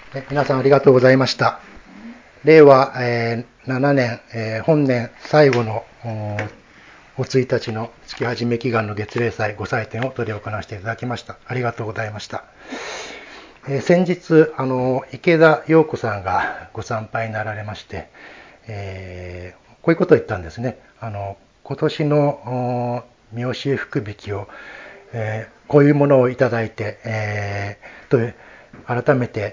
皆さんありがとうございました。令和、7年、本年最後のお1日の月始め祈願の月例祭ご祭典を執り行わせていただきました。ありがとうございました。先日池田陽子さんがご参拝になられまして、こういうことを言ったんですね。今年の見教え福引きを、こういうものをいただいて、改めて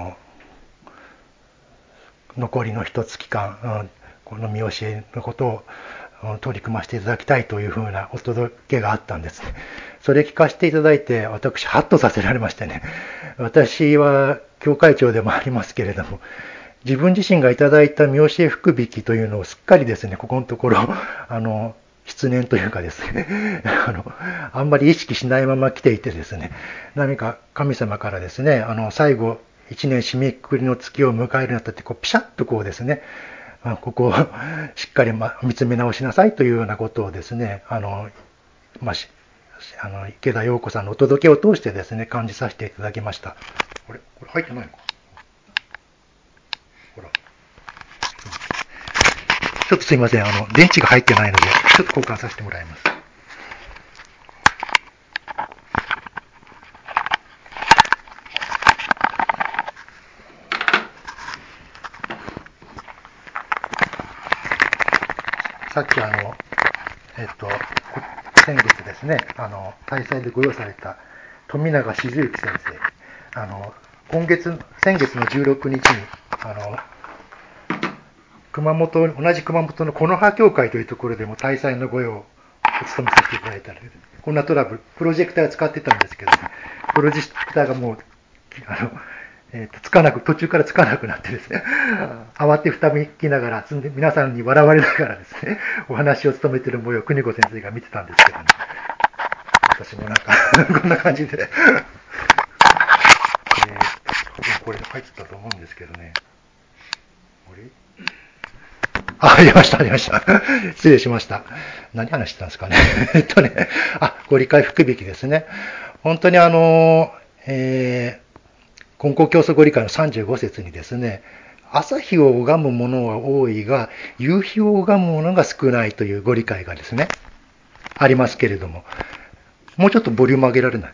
残りの一月間、この見教えのことを取り組ませていただきたいというふうなお届けがあったんですね。それ聞かせていただいて、私、ハッとさせられましてね、私は教会長でもありますけれども、自分自身がいただいた見教え福引きというのをすっかりですね、ここのところ、失念というかですね、あんまり意識しないまま来ていてですね、何か神様からですね、最後、一年締めくくりの月を迎えるにあたって、ピシャッとこうですね、ここをしっかり見つめ直しなさいというようなことをですね、池田陽子さんのお届けを通してですね、感じさせていただきました。これ入ってないのか、ほら。ちょっとすいません、電池が入ってないので、ちょっと交換させてもらいます。さっき先月ですね、大祭でご用意された富永静之先生、先月の16日に、同じ熊本の木の葉教会というところでも大祭のご用をお務めさせていただいたら、こんなトラブル、プロジェクターを使ってたんですけど、ね、プロジェクターがもう、途中からつかなくなってですね、慌てふためきながら、皆さんに笑われながらですね、お話を務めている模様を邦子先生が見てたんですけどね、私もなんかこんな感じでこれ入ってたと思うんですけどね。ありました。失礼しました。何話してたんですかね。ご理解福引きですね。本当に金光教祖ご理解の35節にですね、朝日を拝む者は多いが、夕日を拝む者が少ないというご理解がですね、ありますけれども、もうちょっとボリューム上げられない。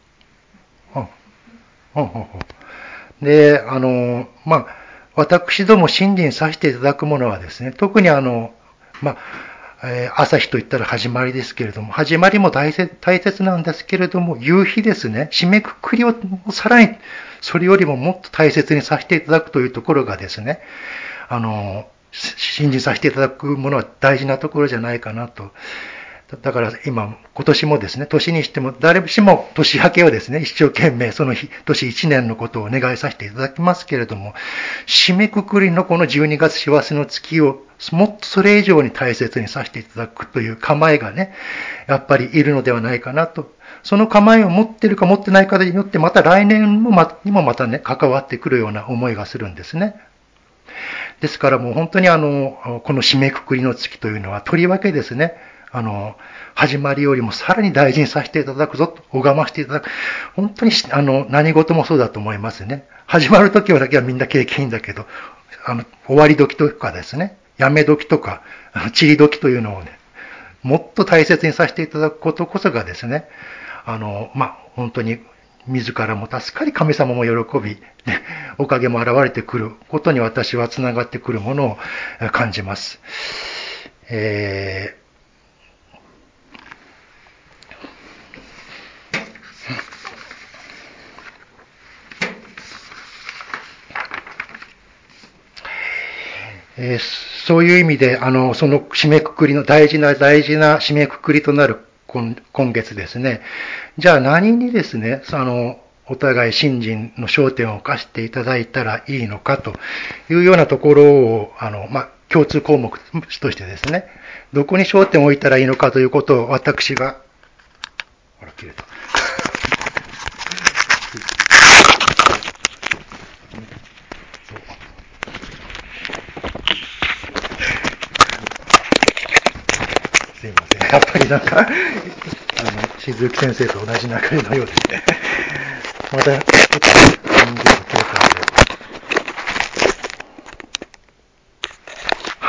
で、私ども信心させていただくものはですね、特に朝日といったら始まりですけれども、始まりも大切なんですけれども、夕日ですね、締めくくりをさらにそれよりももっと大切にさせていただくというところがですね、信じさせていただくものは大事なところじゃないかなと。だから今年もですね、年にしても誰しも年明けをですね、一生懸命その年1年のことをお願いさせていただきますけれども、締めくくりのこの12月師走の月をもっとそれ以上に大切にさせていただくという構えがね、やっぱりいるのではないかなと。その構えを持っているか持ってないかによってまた来年にもまたね、関わってくるような思いがするんですね。ですからもう本当にこの締めくくりの月というのはとりわけですね、始まりよりもさらに大事にさせていただくぞと、拝ませていただく。本当に、何事もそうだと思いますね。始まるときだけはみんな景気いいんだけど、終わり時とかですね、やめ時とか、散り時というのをね、もっと大切にさせていただくことこそがですね、本当に自らも助かり、神様も喜び、ね、おかげも現れてくることに私はつながってくるものを感じます。そういう意味で、その締めくくりの大事な締めくくりとなる今月ですね。じゃあ何にですね、お互い信心の焦点を置かせていただいたらいいのかというようなところを、共通項目としてですね、どこに焦点を置いたらいいのかということを私が、切れた。すいません。やっぱりなんか、静幸先生と同じ流れのようですね。また、ちょっと人数が切れたので、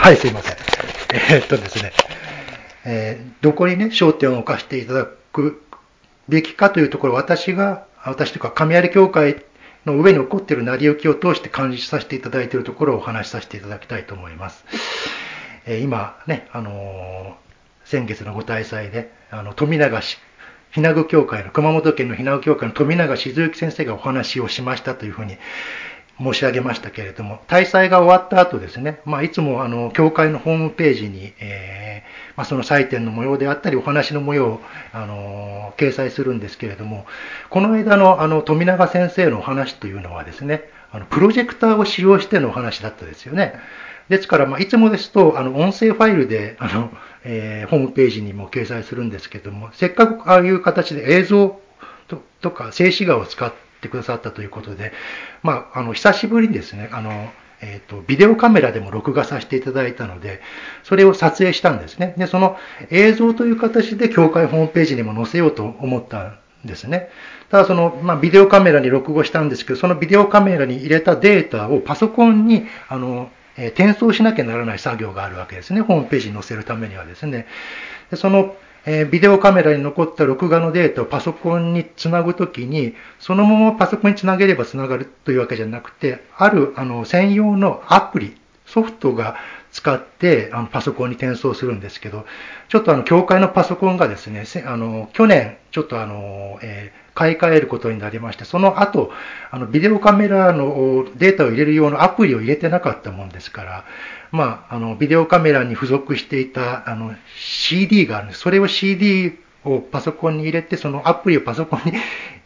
はい、すいません。ですね、どこにね、焦点を置かせていただくべきかというところ、私というか、神有教会の上に起こっている成り行きを通して感じさせていただいているところをお話しさせていただきたいと思います。今ね、先月のご大祭で、富永市、日名具教会の、熊本県の日名具教会の富永静之先生がお話をしましたというふうに申し上げましたけれども、大祭が終わった後ですね、いつも教会のホームページに、その祭典の模様であったり、お話の模様を、掲載するんですけれども、この間の富永先生のお話というのはですね、プロジェクターを使用してのお話だったですよね。ですから、いつもですと、音声ファイルで、ホームページにも掲載するんですけれども、せっかくああいう形で映像とか静止画を使ってくださったということで、久しぶりにですね、ビデオカメラでも録画させていただいたので、それを撮影したんですね。で、その映像という形で教会ホームページにも載せようと思ったんですね。ただビデオカメラに録画したんですけど、そのビデオカメラに入れたデータをパソコンに、転送しなきゃならない作業があるわけですね。ホームページに載せるためにはですね。でそのビデオカメラに残った録画のデータをパソコンにつなぐときに、そのままパソコンにつなげればつながるというわけじゃなくて、ある専用のアプリ、ソフトが使ってパソコンに転送するんですけど、ちょっと教会のパソコンがですね、去年ちょっと買い替えることになりまして、その後、ビデオカメラのデータを入れる用のアプリを入れてなかったもんですから、ビデオカメラに付属していたCD があるんです。それを CD をパソコンに入れて、そのアプリをパソコンに、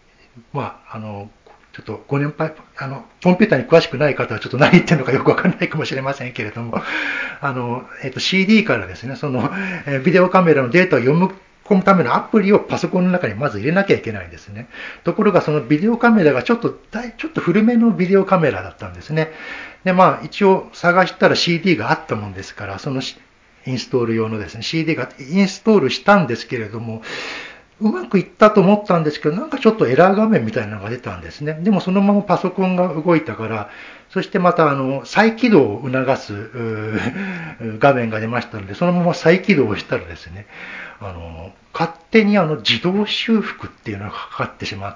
ちょっとご年配、コンピューターに詳しくない方はちょっと何言ってるのかよくわからないかもしれませんけれども、CD からですね、その、ビデオカメラのデータを読む込むためのアプリをパソコンの中にまず入れなきゃいけないんですね。ところがそのビデオカメラがちょっと古めのビデオカメラだったんですね。で、一応探したら CD があったもんですから、そのインストール用のですね、CD がインストールしたんですけれども、うまくいったと思ったんですけど、なんかちょっとエラー画面みたいなのが出たんですね。でもそのままパソコンが動いたから、そしてまた再起動を促す画面が出ましたので、そのまま再起動をしたらですね、勝手に自動修復っていうのがかかってしまって、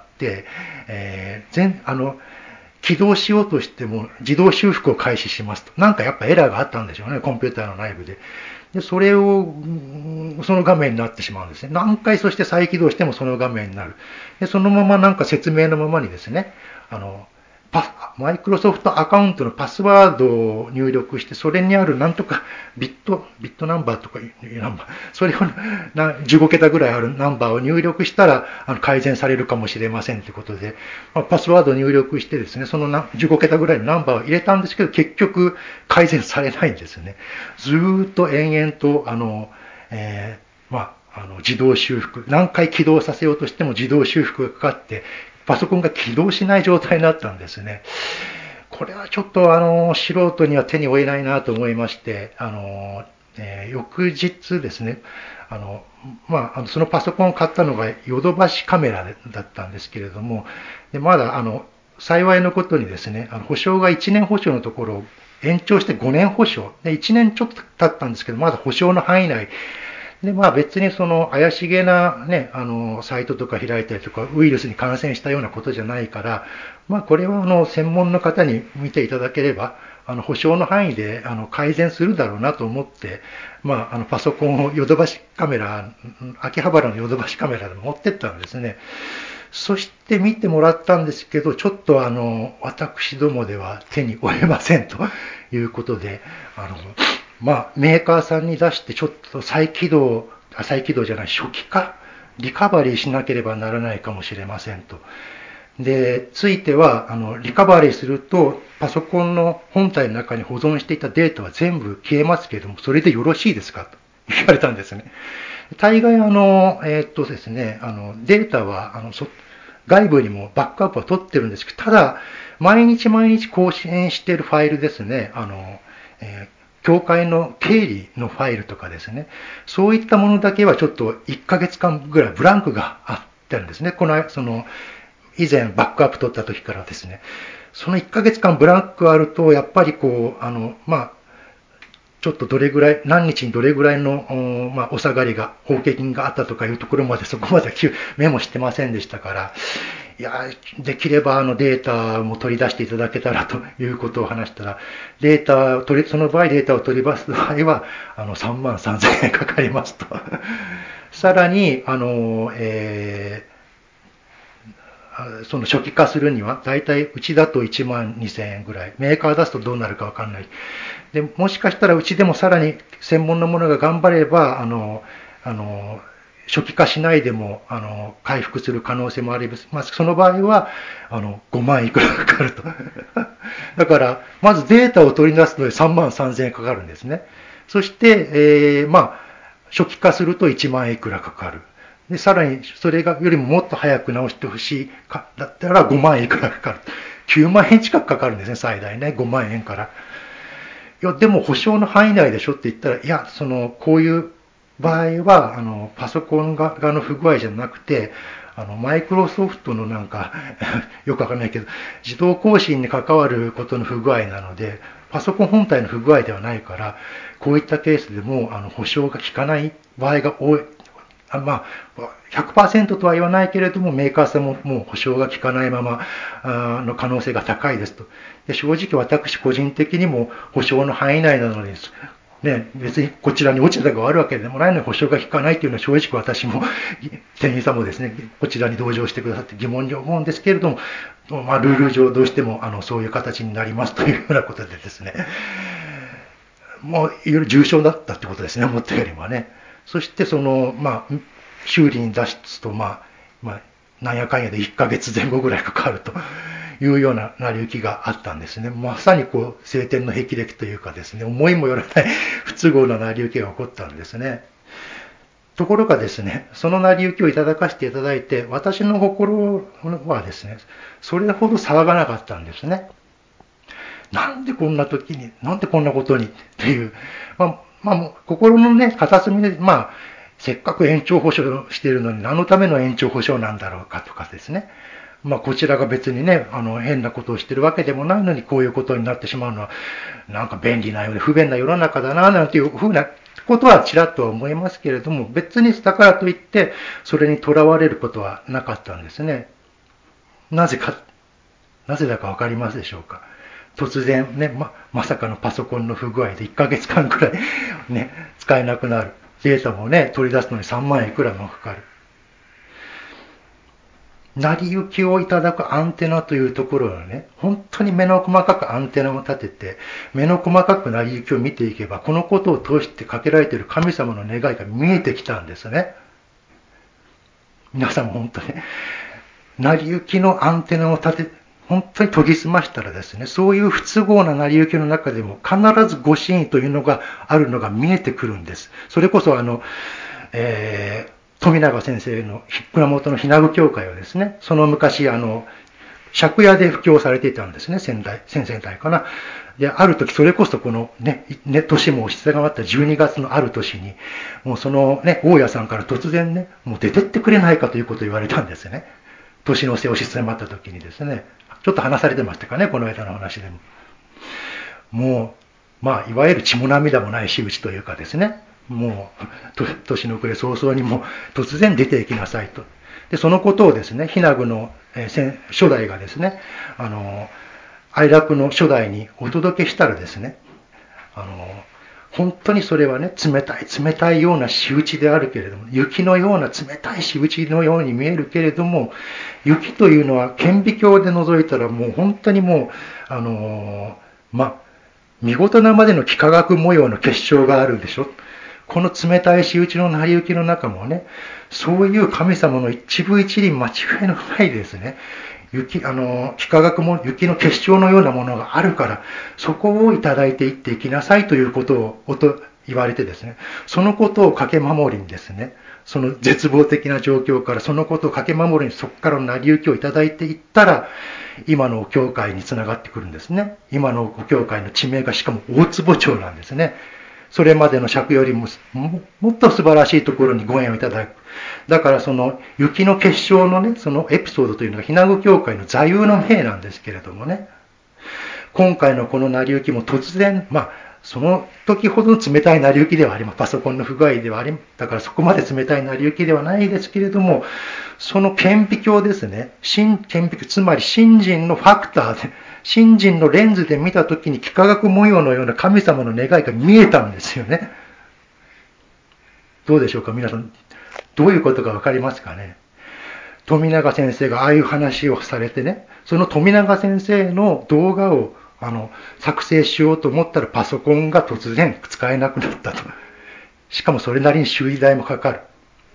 起動しようとしても自動修復を開始しますと。なんかやっぱエラーがあったんでしょうね、コンピューターの内部で。で、その画面になってしまうんですね。何回そして再起動してもその画面になる。で、そのままなんか説明のままにですね、マイクロソフトアカウントのパスワードを入力して、それにあるなんとかビットナンバーとかいうナンバー、それを15桁ぐらいあるナンバーを入力したら改善されるかもしれませんということで、パスワードを入力してですね、その15桁ぐらいのナンバーを入れたんですけど、結局改善されないんですね。ずーっと延々と自動修復、何回起動させようとしても自動修復がかかって、パソコンが起動しない状態になったんですね。これはちょっと素人には手に負えないなと思いまして、翌日ですね、そのパソコンを買ったのがヨドバシカメラだったんですけれども、でまだ幸いのことにですね、保証が1年保証のところを延長して5年保証で1年ちょっと経ったんですけど、まだ保証の範囲内で、別にその怪しげなね、サイトとか開いたりとか、ウイルスに感染したようなことじゃないから、これは専門の方に見ていただければ、保証の範囲で改善するだろうなと思って、パソコンをヨドバシカメラ、秋葉原のヨドバシカメラで持ってったんですね。そして見てもらったんですけど、ちょっと私どもでは手に負えませんということで、メーカーさんに出してちょっと再起動じゃない、初期化、リカバリーしなければならないかもしれませんと。で、ついては、リカバリーすると、パソコンの本体の中に保存していたデータは全部消えますけれども、それでよろしいですかと言われたんですね。大概ですね、データは、外部にもバックアップは取ってるんですけど、ただ、毎日毎日更新しているファイルですね、教会の経理のファイルとかですね、そういったものだけはちょっと1ヶ月間ぐらいブランクがあったんですね。以前バックアップ取った時からですね、その1ヶ月間ブランクがあると、やっぱりちょっとどれぐらい、何日にどれぐらいの、お下がりが、法華金があったとかいうところまで、そこまでメモしてませんでしたから、いや、できればデータも取り出していただけたらということを話したら、その場合データを取り出す場合は、3万3000円かかりますと。さらに、その初期化するには、だいたいうちだと1万2000円ぐらい、メーカー出すとどうなるかわかんない。で、もしかしたらうちでもさらに専門のものが頑張れば、初期化しないでも、回復する可能性もあります。その場合は、5万いくらかかると。だから、まずデータを取り出すので3万3000円かかるんですね。そして、初期化すると1万円いくらかかる。で、さらに、それがよりももっと早く直してほしいか、だったら5万円いくらかかる。9万円近くかかるんですね、最大ね。5万円から。いや、でも保証の範囲内でしょって言ったら、いや、こういう場合は、パソコン側の不具合じゃなくて、マイクロソフトのなんかよくわかんないけど、自動更新に関わることの不具合なので、パソコン本体の不具合ではないから、こういったケースでも、保証が効かない場合が多い。100% とは言わないけれども、メーカーさんももう保証が効かないままの可能性が高いですと。で、正直私個人的にも保証の範囲内なのです。ね、別にこちらに落ちたがあるわけでもないのに保証が効かないというのは正直私も店員さんもですね、こちらに同情してくださって疑問に思うんですけれども、ルール上どうしてもそういう形になりますというようなことでですね、もういろいろ重症だったってことですね、思ったよりもね。そして修理に出すと、なんやかんやで1ヶ月前後ぐらいかかるというような成り行きがあったんですね。まさに晴天の霹靂というかですね、思いもよらない不都合な成り行きが起こったんですね。ところがですね、その成り行きをいただかせていただいて、私の心はですね、それほど騒がなかったんですね。なんでこんな時に、なんでこんなことにっていう、心のね、片隅で、せっかく延長保証しているのに何のための延長保証なんだろうかとかですね。こちらが別にね、変なことをしてるわけでもないのにこういうことになってしまうのは、なんか便利なようで不便な世の中だな、なんていうふうなことはちらっとは思いますけれども、別にだからといって、それにとらわれることはなかったんですね。なぜだかわかりますでしょうか。突然ね、まさかのパソコンの不具合で1ヶ月間くらいね、使えなくなる。データもね、取り出すのに3万円いくらもかかる。成り行きをいただくアンテナというところをね、本当に目の細かくアンテナを立てて、目の細かく成り行きを見ていけば、このことを通してかけられている神様の願いが見えてきたんですね。皆さんも本当に、成り行きのアンテナを立て、本当に研ぎ澄ましたらですね、そういう不都合な成り行きの中でも必ずご真意というのがあるのが見えてくるんです。それこそ富永先生の熊本のひなぐ教会はですね、その昔借家で布教されていたんですね、先々代かな。で、ある時、それこそこのね、年も押し迫った12月のある年に、もうそのね、大家さんから突然ね、もう出てってくれないかということを言われたんですね。年の瀬押し迫った時にですね、ちょっと話されてましたかね、この間の話でも。もう、いわゆる血も涙もない仕打ちというかですね、もう、年の暮れ早々にもう突然出ていきなさいと。で、そのことをですね、ひなぐの初代がですね、哀楽の初代にお届けしたらですね、本当にそれはね、冷たいような仕打ちであるけれども、雪のような冷たい仕打ちのように見えるけれども、雪というのは顕微鏡で覗いたらもう本当にもう、見事なまでの幾何学模様の結晶があるでしょ。この冷たい仕打ちの成り行きの中もね、そういう神様の一部一輪間違いのないですね、幾何学も雪の結晶のようなものがあるから、そこをいただいていっていきなさいということを言われてですね、そのことを駆け守りにですね、その絶望的な状況からそのことを駆け守りにそこからの成り行きをいただいていったら、今のお教会につながってくるんですね。今のお教会の地名がしかも大坪町なんですね。それまでの尺よりももっと素晴らしいところにご縁をいただく。だからその雪の結晶のね、そのエピソードというのがひなぐ教会の座右の銘なんですけれどもね、今回のこの成り行きも突然、 その時ほどの冷たい成り行きではあります。パソコンの不具合ではあります。だからそこまで冷たい成り行きではないですけれども、その顕微鏡ですね。顕微鏡、つまり信心のファクターで、信心のレンズで見た時に幾何学模様のような神様の願いが見えたんですよね。どうでしょうか皆さん。どういうことかわかりますかね。富永先生がああいう話をされてね、その富永先生の動画を作成しようと思ったらパソコンが突然使えなくなったと。しかもそれなりに修理代もかかる。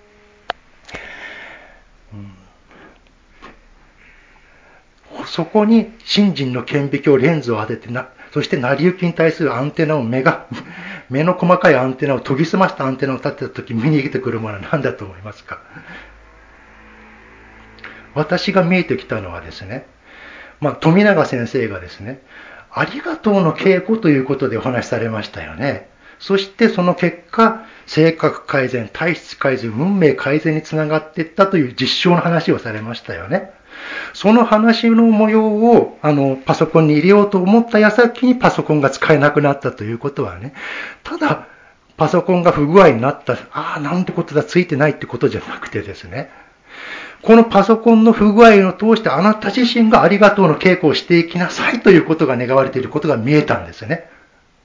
そこに信心の顕微鏡レンズを当ててそして成り行きに対するアンテナを目の細かいアンテナを研ぎ澄ましたアンテナを立てたとき見に出てくるものは何だと思いますか。私が見えてきたのはですね、富永先生がですね、ありがとうの稽古ということでお話しされましたよね。そしてその結果、性格改善、体質改善、運命改善につながっていったという実証の話をされましたよね。その話の模様をパソコンに入れようと思った矢先にパソコンが使えなくなったということはね、ただパソコンが不具合になった、なんてことだ、ついてないってことじゃなくてですね、このパソコンの不具合を通してあなた自身がありがとうの稽古をしていきなさいということが願われていることが見えたんですね。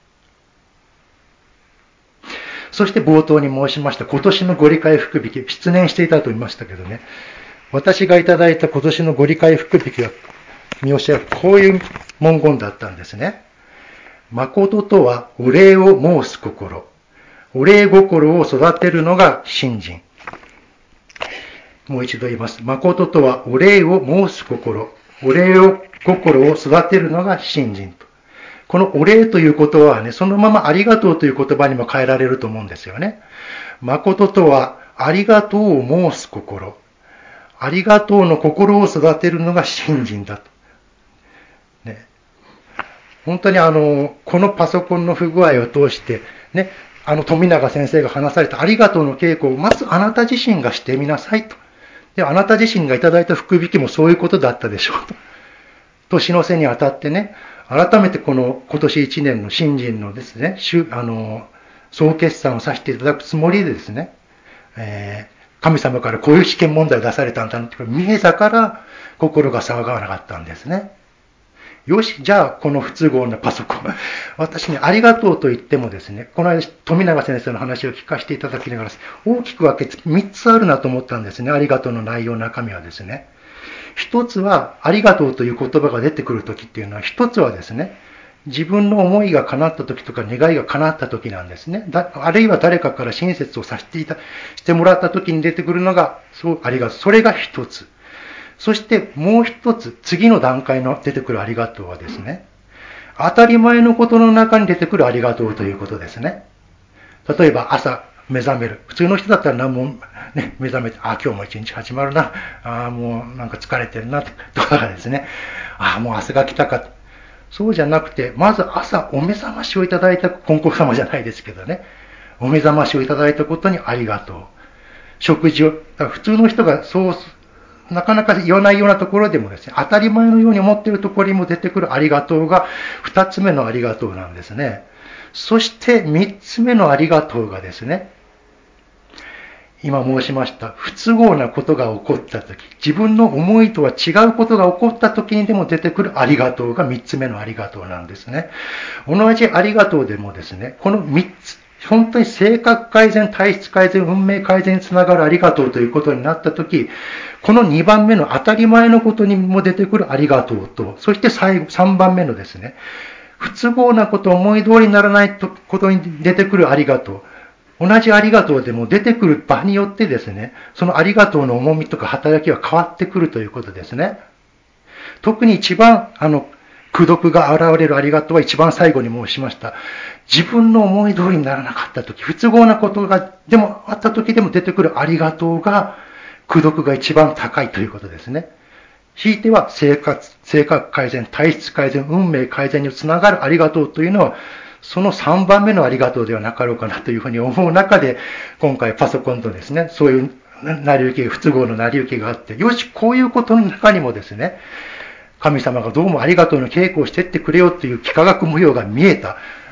そして冒頭に申しました今年のご理解福引き、失念していたと言いましたけどね、私がいただいた今年のご理解福引きは、見教えはこういう文言だったんですね。誠とはお礼を申す心。お礼心を育てるのが信心。もう一度言います。誠とはお礼を申す心。お礼心を育てるのが信心と。このお礼という言葉はね、そのままありがとうという言葉にも変えられると思うんですよね。誠とはありがとうを申す心。ありがとうの心を育てるのが信心だと。ね、本当にこのパソコンの不具合を通して、ね、富永先生が話されたありがとうの稽古をまずあなた自身がしてみなさいと。で、あなた自身がいただいた福引きもそういうことだったでしょうと。年の瀬にあたってね、改めてこの今年1年の信心のですね、総決算をさせていただくつもりでですね、神様からこういう試験問題を出されたんだって見えたから心が騒がなかったんですね。よし、じゃあこの不都合なパソコン。私ね、ありがとうと言ってもですね、この間富永先生の話を聞かせていただきながら、大きく分けて3つあるなと思ったんですね。ありがとうの内容、中身はですね。一つは、ありがとうという言葉が出てくるときっていうのは、一つはですね、自分の思いが叶ったときとか願いが叶ったときなんですね。あるいは誰かから親切をしてもらったときに出てくるのが、ありがとう。それが一つ。そしてもう一つ、次の段階の出てくるありがとうはですね、当たり前のことの中に出てくるありがとうということですね。例えば朝目覚める。普通の人だったら何もね、目覚めて、今日も一日始まるな。もうなんか疲れてるな、とかですね。もう朝が来たか。そうじゃなくて、まず朝お目覚ましをいただいた、金光様じゃないですけどね。お目覚ましをいただいたことにありがとう。食事を、普通の人がそう、なかなか言わないようなところでもですね、当たり前のように思っているところにも出てくるありがとうが、二つ目のありがとうなんですね。そして三つ目のありがとうがですね、今申しました、不都合なことが起こったとき、自分の思いとは違うことが起こったときにでも出てくるありがとうが三つ目のありがとうなんですね。同じありがとうでもですね、この三つ、本当に性格改善、体質改善、運命改善につながるありがとうということになったとき、この2番目の当たり前のことにも出てくるありがとうと、そして最後、3番目のですね、不都合なこと、思い通りにならないことに出てくるありがとう。同じありがとうでも出てくる場によってですね、そのありがとうの重みとか働きは変わってくるということですね。特に一番、功徳が現れるありがとうは一番最後に申しました。自分の思い通りにならなかったとき、不都合なことがでもあったときでも出てくるありがとうが、功徳が一番高いということですね。ひいては性格改善、体質改善、運命改善につながるありがとうというのは、その3番目のありがとうではなかろうかなというふうに思う中で、今回パソコンとですね、そういう成り行き、不都合の成り行きがあって、よし、こういうことの中にもですね、神様がどうもありがとうの稽古をしていってくれよという幾何学模様が見えた。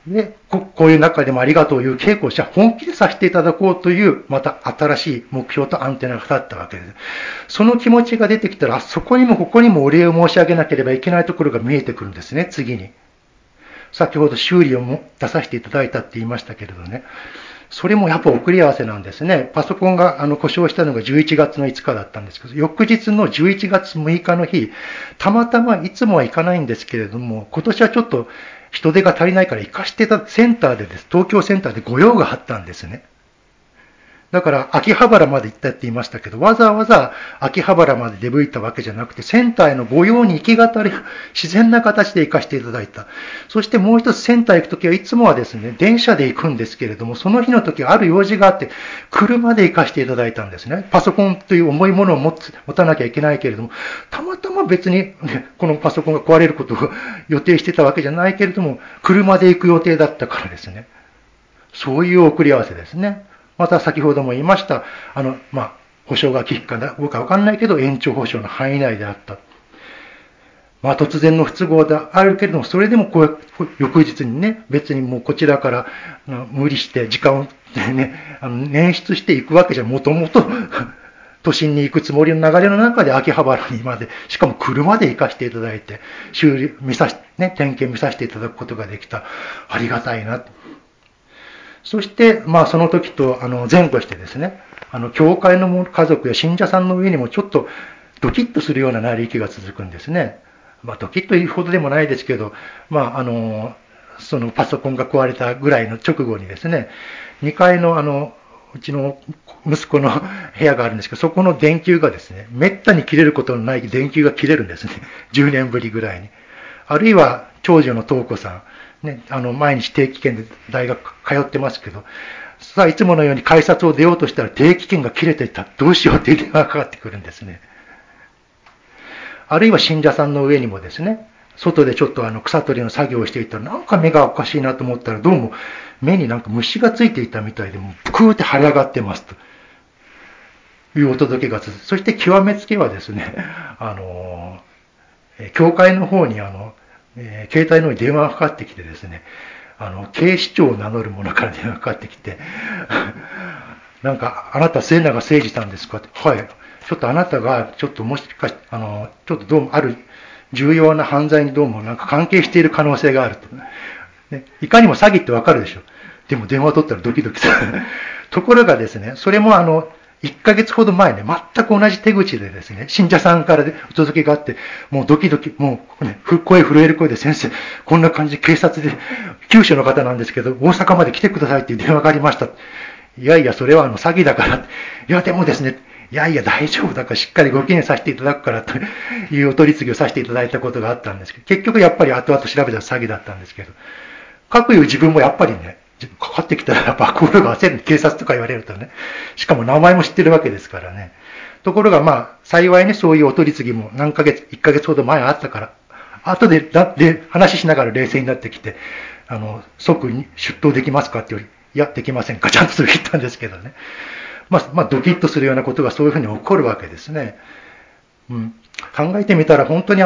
で、こういう中でもありがとういう稽古をじゃあ本気でさせていただこうという、また新しい目標とアンテナが立ったわけです。その気持ちが出てきたら、そこにもここにもお礼を申し上げなければいけないところが見えてくるんですね、次に。先ほど修理を出させていただいたって言いましたけれどね。それもやっぱ送り合わせなんですね。パソコンが故障したのが11月の5日だったんですけど、翌日の11月6日の日、たまたまいつもは行かないんですけれども、今年はちょっと人手が足りないから行かしてたセンターでです、東京センターで御用があったんですね。だから秋葉原まで行ったって言いましたけど、わざわざ秋葉原まで出向いたわけじゃなくて、センターへの御用に行きがたり、自然な形で行かせていただいた。そしてもう一つセンター行くときはいつもはですね、電車で行くんですけれども、その日の時はある用事があって、車で行かせていただいたんですね。パソコンという重いものを持たなきゃいけないけれども、たまたま別に、ね、このパソコンが壊れることを予定してたわけじゃないけれども、車で行く予定だったからですね。そういう送り合わせですね。また先ほども言いました、保証が効くかどうかわかんないけど、延長保証の範囲内であった。突然の不都合であるけれども、それでも翌日にね、別にもうこちらから無理して時間をね、捻出していくわけじゃ、もともと都心に行くつもりの流れの中で秋葉原にまで、しかも車で行かせていただいて、点検見させていただくことができた。ありがたいな。そして、その時と前後してですね、教会の家族や信者さんの上にもちょっとドキッとするような成り行きが続くんですね。ドキッというほどでもないですけど、そのパソコンが壊れたぐらいの直後にですね、2階のうちの息子の部屋があるんですけど、そこの電球がですね、めったに切れることのない電球が切れるんですね。10年ぶりぐらいに。あるいは、長女の東子さん、ね、毎日定期券で大学通ってますけど、さあ、いつものように改札を出ようとしたら定期券が切れていた。どうしようっていう電話がかかってくるんですね。あるいは信者さんの上にもですね、外でちょっと草取りの作業をしていたら、なんか目がおかしいなと思ったら、どうも目になんか虫がついていたみたいで、もうぷくーって腫れ上がってますというお届けが続く。そして極めつけはですね、教会の方に携帯の方に電話がかかってきてですね、警視庁を名乗る者から電話がかかってきて、なんか、あなた末永誠司さんですかって、はい。ちょっとあなたが、ちょっともしかし、ちょっとどうもある重要な犯罪にどうもなんか関係している可能性があると。ね、いかにも詐欺ってわかるでしょ。でも電話取ったらドキドキする。ところがですね、それも1ヶ月ほど前ね、全く同じ手口でですね、信者さんからお届けがあって、もうドキドキ、もう、ね、声震える声で先生、こんな感じで警察で、九州の方なんですけど、大阪まで来てくださいっていう電話がありました。いやいや、それは詐欺だから。いや、でもですね、いやいや、大丈夫だからしっかりご記念させていただくからというお取り次ぎをさせていただいたことがあったんですけど、結局やっぱり後々調べたら詐欺だったんですけど、かくいう自分もやっぱりね、かかってきたらやっぱ心が焦る、警察とか言われるとね、しかも名前も知ってるわけですからね。ところが幸いね、そういうお取り次ぎも何ヶ月、1ヶ月ほど前あったから、後で話しながら冷静になってきて、即に出頭できますかって言うより、いや、できませんか。ちゃんとそれ言ったんですけどね。ドキッとするようなことがそういうふうに起こるわけですね。考えてみたら本当に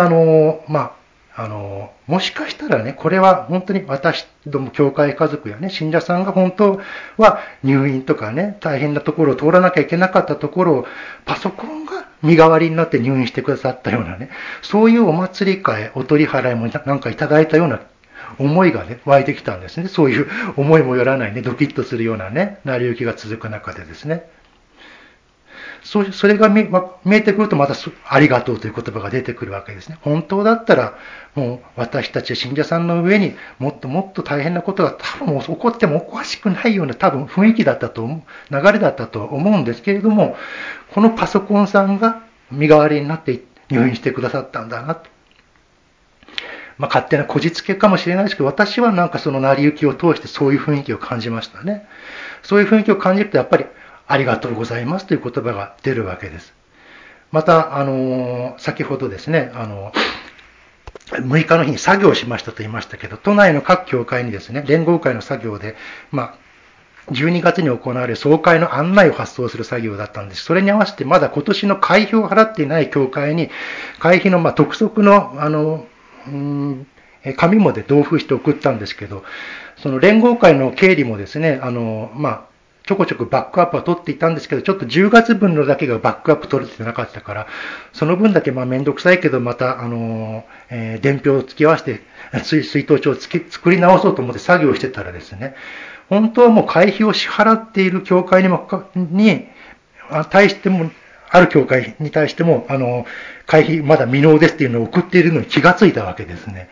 もしかしたらね、これは本当に私ども教会家族やね、信者さんが本当は入院とかね、大変なところを通らなきゃいけなかったところを、パソコンが身代わりになって入院してくださったようなね、そういうお祭り会、お取り払いもなんかいただいたような思いがね、湧いてきたんですね。そういう思いもよらないね、ドキッとするようなね、成り行きが続く中でですね。それが見えてくるとまたありがとうという言葉が出てくるわけですね。本当だったらもう私たち信者さんの上にもっともっと大変なことが多分起こってもおかしくないような多分雰囲気だったと思う、流れだったと思うんですけれども、このパソコンさんが身代わりになって入院してくださったんだなと。勝手なこじつけかもしれないですけど、私はなんかその成り行きを通してそういう雰囲気を感じましたね。そういう雰囲気を感じるとやっぱりありがとうございますという言葉が出るわけです。また、先ほどですね、6日の日に作業をしましたと言いましたけど、都内の各教会にですね、連合会の作業で、12月に行われる総会の案内を発送する作業だったんです。それに合わせてまだ今年の会費を払っていない教会に、会費の督促の、 紙もで同封して送ったんですけど、その連合会の経理もですね、ちょこちょこバックアップは取っていたんですけど、ちょっと10月分のだけがバックアップ取れてなかったから、その分だけめんどくさいけど、また、伝票を付き合わせて、出納帳を作り直そうと思って作業してたらですね、本当はもう会費を支払っている教会に対しても、ある教会に対しても、会費まだ未納ですっていうのを送っているのに気がついたわけですね。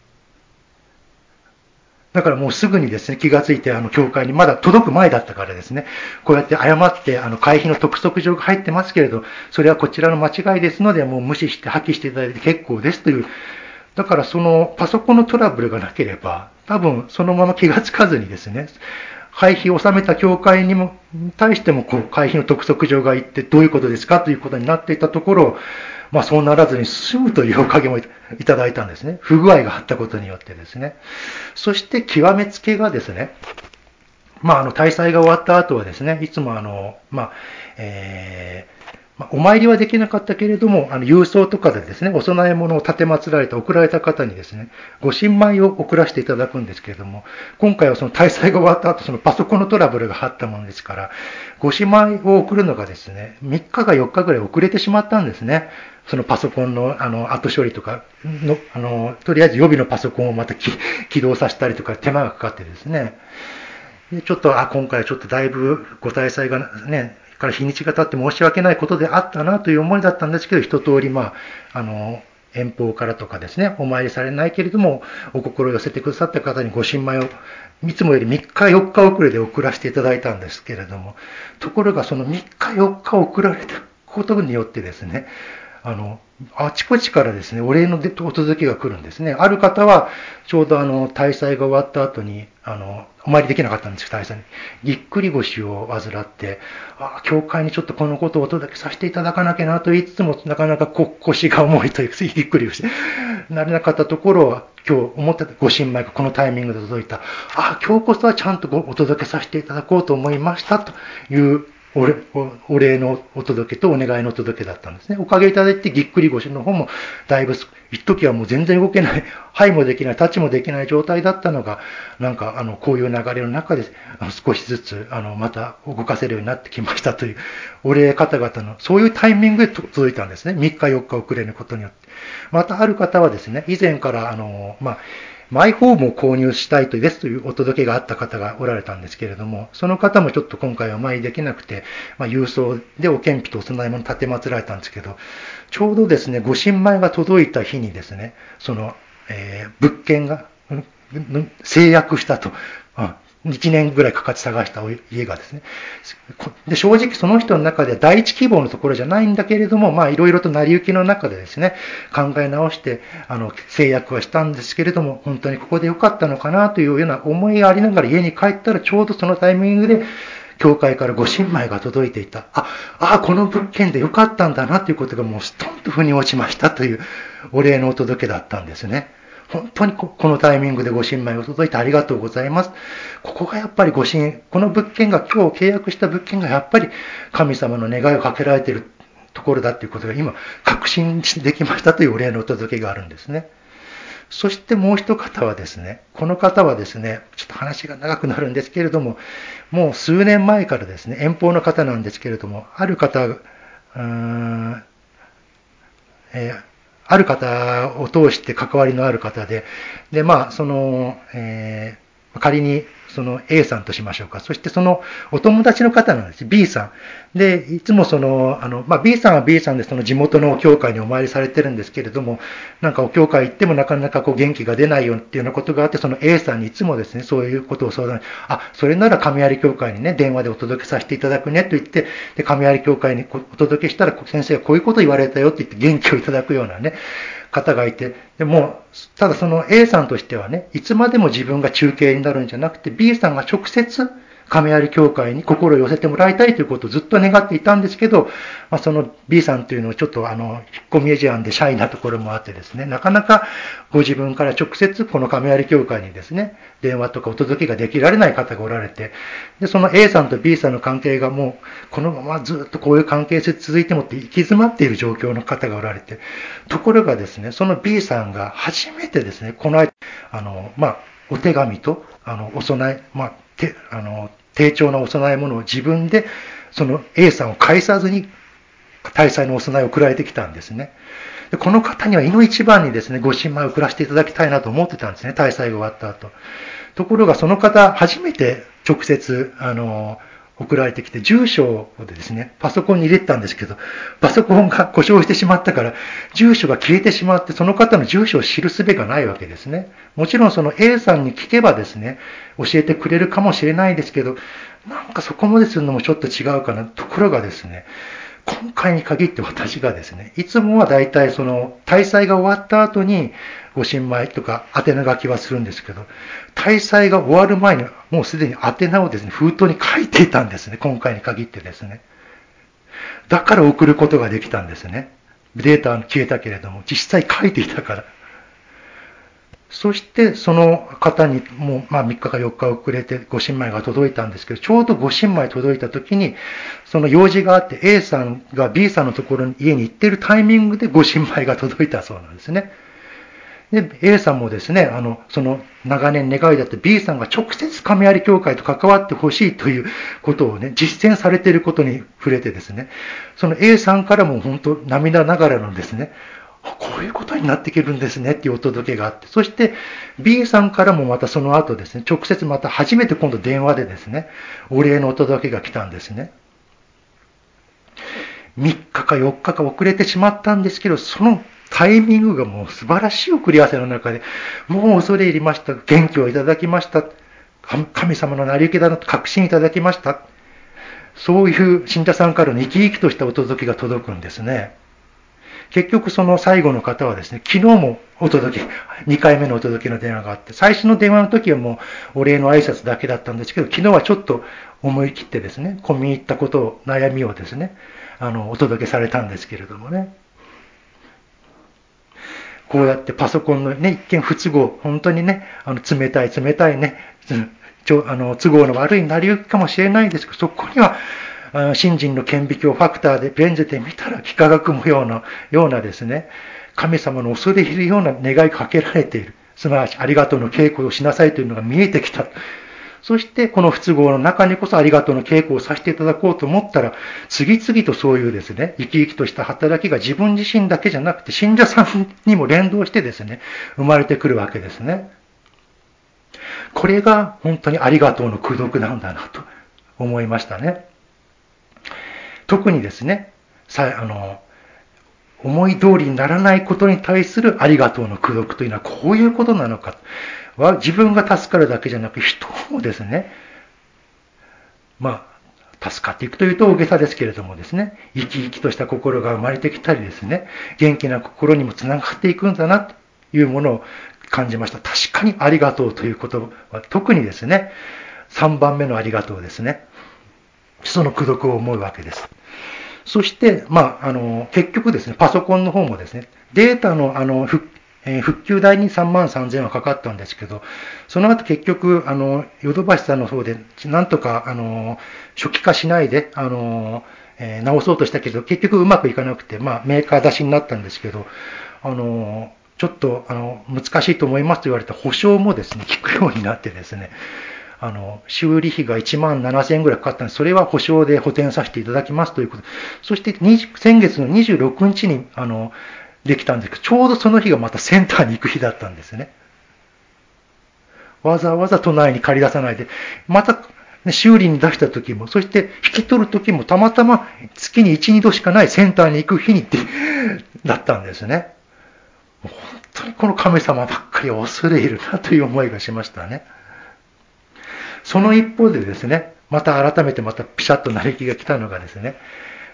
だからもうすぐにですね、気がついて、教会にまだ届く前だったからですね、こうやって誤って、会費の督促状が入ってますけれど、それはこちらの間違いですので、もう無視して破棄していただいて結構ですという、だからそのパソコンのトラブルがなければ、多分そのまま気がつかずにですね、会費を納めた教会に対しても会費の督促状が行ってどういうことですかということになっていたところ、そうならずに済むというおかげもいただいたんですね。不具合があったことによってですね。そして極めつけがですね、大祭が終わった後はですね、いつもお参りはできなかったけれども、郵送とかでですね、お供え物を立て祀られて送られた方にですね、ご神米を送らせていただくんですけれども、今回はその大祭が終わった後、そのパソコンのトラブルがあったものですから、ご神米を送るのがですね、3日か4日ぐらい遅れてしまったんですね。そのパソコンの後処理とかの、とりあえず予備のパソコンをまた起動させたりとか手間がかかってですね、でちょっと、今回はちょっとだいぶご大祭がね、から日にちが経って申し訳ないことであったなという思いだったんですけど、一通り、遠方からとかですね、お参りされないけれども、お心を寄せてくださった方にご神米を、いつもより3日4日遅れで送らせていただいたんですけれども、ところがその3日4日送られたことによってですね、あちこちからですね、お礼のお届けが来るんですね。ある方は、ちょうど大祭が終わった後に、お参りできなかったんですよ、大祭に。ぎっくり腰を患って、教会にちょっとこのことをお届けさせていただかなきゃなと言いつつも、なかなか腰が重いというか、ぎっくり腰なれなかったところは、今日思ってたご神米がこのタイミングで届いた。今日こそはちゃんとお届けさせていただこうと思いましたというお礼のお届けとお願いのお届けだったんですね。おかげいただいてぎっくり腰の方もだいぶ、一時はもう全然動けない、はいもできない、立ちもできない状態だったのが、こういう流れの中で少しずつまた動かせるようになってきましたというお礼方々の、そういうタイミングで届いたんですね。3日4日遅れることによって。またある方はですね、以前からマイホームを購入したいですというお届けがあった方がおられたんですけれども、その方もちょっと今回はお参りできなくて、郵送でお献費とお供え物立て祀られたんですけど、ちょうどですね、ご神米が届いた日にですね、その、物件が制約したと。1年ぐらいかかって探した家がですね。で、正直その人の中では第一希望のところじゃないんだけれども、いろいろと成り行きの中でですね、考え直して、制約はしたんですけれども、本当にここで良かったのかなというような思いがありながら家に帰ったらちょうどそのタイミングで、教会からご神米が届いていた。この物件で良かったんだなということがもうストンと腑に落ちましたというお礼のお届けだったんですね。本当にこのタイミングでご神米を届いてありがとうございます。ここがやっぱりこの物件が、今日契約した物件がやっぱり神様の願いをかけられているところだということが今確信できましたというお礼のお届けがあるんですね。そしてもう一方はですね、この方はですね、ちょっと話が長くなるんですけれども、もう数年前からですね、遠方の方なんですけれども、ある方を通して関わりのある方で、仮にその A さんとしましょうか。そしてそのお友達の方なんです。B さん。で、いつもB さんは B さんでその地元の教会にお参りされてるんですけれども、お教会行ってもなかなか元気が出ないよっていうようなことがあって、その A さんにいつもですね、そういうことを相談、それなら神有教会にね、電話でお届けさせていただくねと言って、で、神有教会にお届けしたら、先生がこういうこと言われたよって言って元気をいただくようなね、方がいて、でも、ただその A さんとしてはね、いつまでも自分が中継になるんじゃなくて、B さんが直接亀有教会に心を寄せてもらいたいということをずっと願っていたんですけど、その B さんというのはちょっと引っ込み思案でシャイなところもあってですね、なかなかご自分から直接この亀有教会にですね、電話とかお届けができられない方がおられて、で、その A さんと B さんの関係がもうこのままずっとこういう関係性続いてもって行き詰まっている状況の方がおられて、ところがですね、その B さんが初めてですね、この間、お手紙と、お供え、丁重なお供え物を自分で、その A さんを介さずに、大祭のお供えを送られてきたんですね。でこの方には、いの一番にですね、ご神米を送らせていただきたいなと思ってたんですね、大祭が終わった後。ところが、その方、初めて直接、送られてきて、住所をですね、パソコンに入れてたんですけど、パソコンが故障してしまったから、住所が消えてしまって、その方の住所を知る術がないわけですね。もちろんその A さんに聞けばですね、教えてくれるかもしれないですけど、なんかそこまでするのもちょっと違うかな。ところがですね、今回に限って私がですね、いつもは大体その大祭が終わった後にご神米とか宛名書きはするんですけど、大祭が終わる前にもうすでに宛名をですね、封筒に書いていたんですね、今回に限ってですね。だから送ることができたんですね。データは消えたけれども、実際書いていたから。そしてその方にもう3日か4日遅れてご神米が届いたんですけど、ちょうどご神米届いた時に、その用事があって A さんが B さんのところに家に行っているタイミングでご神米が届いたそうなんですね。で、A さんもですね、その長年願いだった B さんが直接亀有教会と関わってほしいということをね、実践されていることに触れてですね、その A さんからも本当涙ながらのですね、こういうことになっていけるんですねっていうお届けがあって、そして B さんからもまたその後ですね、直接また初めて今度電話でですね、お礼のお届けが来たんですね。3日か4日か遅れてしまったんですけど、そのタイミングがもう素晴らしい送り合わせの中で、もう恐れ入りました。元気をいただきました。神様の成り行きだなと確信いただきました。そういう信者さんからの生き生きとしたお届けが届くんですね。結局その最後の方はですね、昨日もお届け、2回目のお届けの電話があって、最初の電話の時はもうお礼の挨拶だけだったんですけど、昨日はちょっと思い切ってですね、込み入ったことを、悩みをですね、お届けされたんですけれどもね。こうやってパソコンのね、一見不都合、本当にね、冷たいね、都合の悪い成り行きかもしれないですけど、そこには、信心の顕微鏡ファクターでベン図で見たら幾何学模様のようなですね、神様の恐れ入るような願いかけられている。すなわちありがとうの稽古をしなさいというのが見えてきた。そしてこの不都合の中にこそありがとうの稽古をさせていただこうと思ったら、次々とそういうですね、生き生きとした働きが自分自身だけじゃなくて信者さんにも連動してですね、生まれてくるわけですね。これが本当にありがとうの功徳なんだなと思いましたね。特にですね、思い通りにならないことに対するありがとうの功徳というのはこういうことなのか。自分が助かるだけじゃなく人もですね、助かっていくというと大げさですけれどもですね、生き生きとした心が生まれてきたりですね、元気な心にもつながっていくんだなというものを感じました。確かにありがとうということは、特にですね、3番目のありがとうですね。その功徳を思うわけです。そして、結局ですね、パソコンの方もですね、データの復旧代に3万3000円はかかったんですけど、その後結局、ヨドバシさんの方で、なんとか、初期化しないで、直そうとしたけど、結局うまくいかなくて、メーカー出しになったんですけど、ちょっと、難しいと思いますと言われた保証もですね、効くようになってですね、修理費が1万7000円ぐらいかかったんです。それは保証で補填させていただきますということ。そして先月の26日にできたんですけど、ちょうどその日がまたセンターに行く日だったんですね。わざわざ都内に借り出さないで、また、修理に出した時も、そして引き取る時もたまたま月に1、2度しかないセンターに行く日にだったんですね。本当にこの神様ばっかり恐れ入るなという思いがしましたね。その一方でですね、また改めてまたピシャッと嘆きが来たのがですね、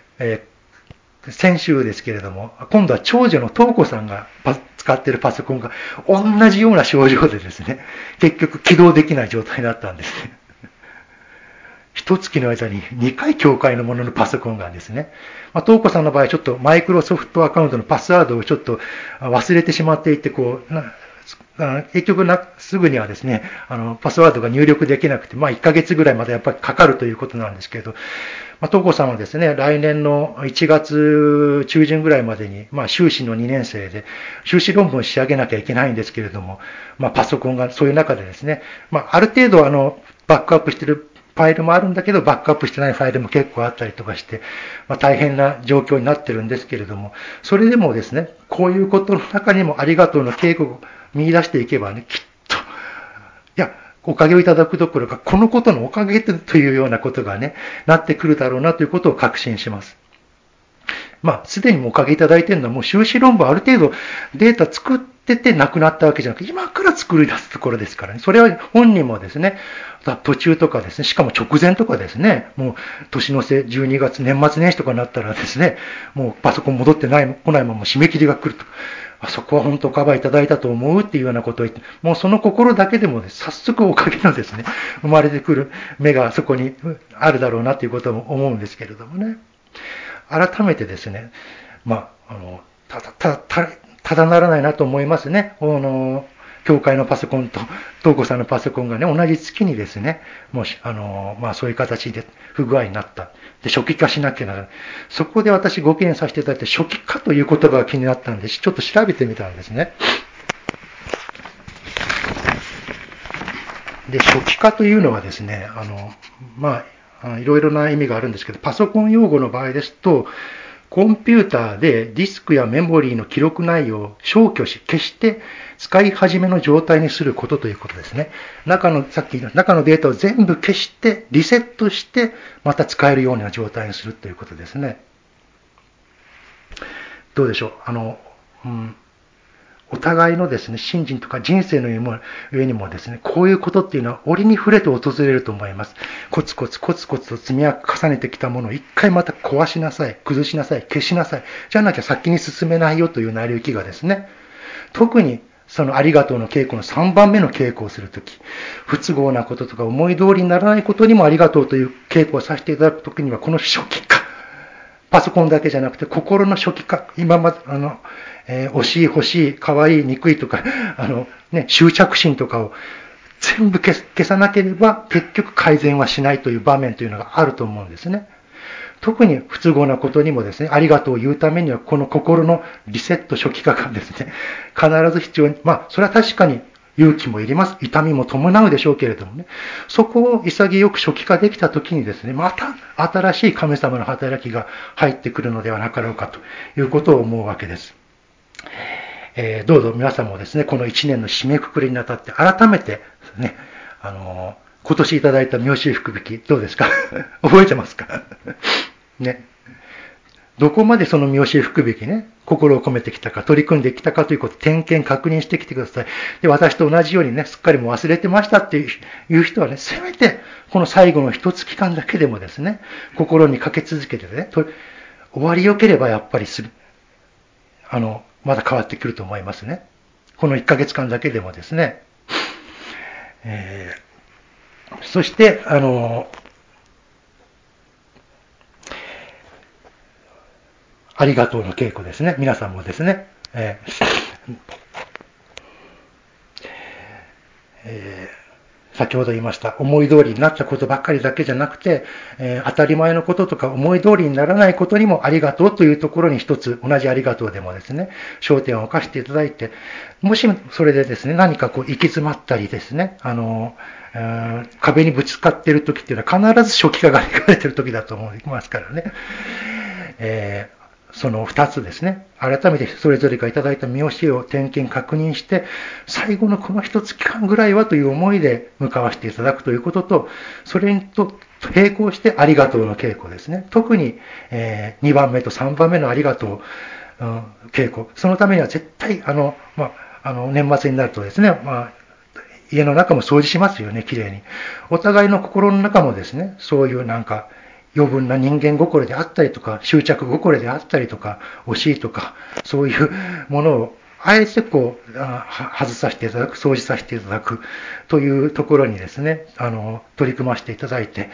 先週ですけれども、今度は長女の東子さんが使っているパソコンが同じような症状でですね、結局起動できない状態だったんですね。 一月の間に2回教会のもののパソコンがあるんですね。東子さんの場合ちょっとマイクロソフトアカウントのパスワードをちょっと忘れてしまっていて、結局すぐにはですね、パスワードが入力できなくて、1ヶ月ぐらいまでやっぱりかかるということなんですけど、東子さんはですね、来年の1月中旬ぐらいまでに、修士の2年生で、修士論文を仕上げなきゃいけないんですけれども、パソコンがそういう中でですね、ある程度バックアップしているファイルもあるんだけど、バックアップしてないファイルも結構あったりとかして、大変な状況になってるんですけれども、それでもですね、こういうことの中にもありがとうの稽古を見出していけばね、きっと、おかげをいただくどころか、このことのおかげというようなことがね、なってくるだろうなということを確信します。すでにもおかげいただいているのは、もう修士論文ある程度データ作ってて亡くなったわけじゃなくて、今から作り出すところですからね。それは本人もですね、途中とかですね、しかも直前とかですね、もう年の瀬12月、年末年始とかになったらですね、もうパソコン戻って来ないまま締め切りが来ると。あそこは本当カバーいただいたと思うっていうようなことを言って、もうその心だけでも、ね、早速おかげのですね、生まれてくる目がそこにあるだろうなということも思うんですけれどもね。改めてですね、ただならないなと思いますね。教会のパソコンと東子さんのパソコンがね、同じ月にですね、もし、そういう形で不具合になった。で、初期化しなきゃならない。そこで私ご検査していただいて、初期化という言葉が気になったんで、ちょっと調べてみたんですね。で、初期化というのはですね、いろいろな意味があるんですけど、パソコン用語の場合ですと、コンピューターでディスクやメモリーの記録内容を消去し、消して使い始めの状態にすることということですね。さっきの中のデータを全部消して、リセットして、また使えるような状態にするということですね。どうでしょう。お互いのですね、信心とか人生の上にもですね、こういうことっていうのは折に触れて訪れると思います。コツコツと積み重ねてきたものを一回また壊しなさい、崩しなさい、消しなさい。じゃなきゃ先に進めないよという成り行きがですね、特にそのありがとうの稽古の3番目の稽古をするとき、不都合なこととか思い通りにならないことにもありがとうという稽古をさせていただくときには、この初期化、パソコンだけじゃなくて心の初期化、今まで惜しい欲しい、可愛い憎いとか、執着心とかを全部消さなければ結局改善はしないという場面というのがあると思うんですね。特に不都合なことにもですね、ありがとうを言うためにはこの心のリセット初期化がですね、必ず必要に、それは確かに勇気もいります。痛みも伴うでしょうけれどもね。そこを潔く初期化できたときにですね、また新しい神様の働きが入ってくるのではなかろうかということを思うわけです。どうぞ皆さんもですね、この1年の締めくくりにあたって改めてね、今年いただいた妙子福引き、どうですか覚えてますかね。どこまでその妙子福引きね、心を込めてきたか、取り組んできたかということを点検確認してきてください。で、私と同じようにね、すっかりもう忘れてましたっていう人はね、せめてこの最後の一月間だけでもですね、心にかけ続けてね、終わりよければやっぱりまだ変わってくると思いますね。この1ヶ月間だけでもですね。そして、ありがとうの稽古ですね。皆さんもですね。先ほど言いました、思い通りになったことばっかりだけじゃなくて、当たり前のこととか思い通りにならないことにもありがとうというところに一つ、同じありがとうでもですね、焦点を置かせていただいて、もしそれでですね、何か行き詰まったりですね、壁にぶつかっている時っていうのは必ず初期化が描かれている時だと思いますからね。その2つですね、改めてそれぞれがいただいた見教えを点検確認して、最後のこの1月間ぐらいはという思いで向かわせていただくということと、それと並行してありがとうの稽古ですね。特に2番目と3番目のありがとう稽古、そのためには絶対年末になるとですね、家の中も掃除しますよね、きれいに。お互いの心の中もですね、そういう余分な人間心であったりとか、執着心であったりとか、惜しいとか、そういうものをあえて外させていただく、掃除させていただくというところにですね、取り組ませていただいて、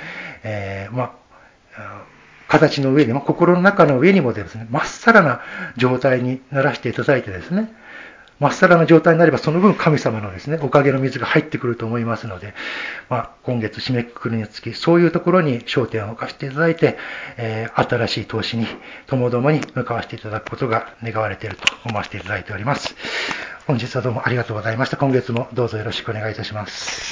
形の上にも、心の中の上にもですね、まっさらな状態にならせていただいてですね、まっさらな状態になれば、その分神様のですね、おかげの水が入ってくると思いますので、今月締めくくりにつき、そういうところに焦点を置かせていただいて、新しい投資に、ともどもに向かわせていただくことが願われていると思わせていただいております。本日はどうもありがとうございました。今月もどうぞよろしくお願いいたします。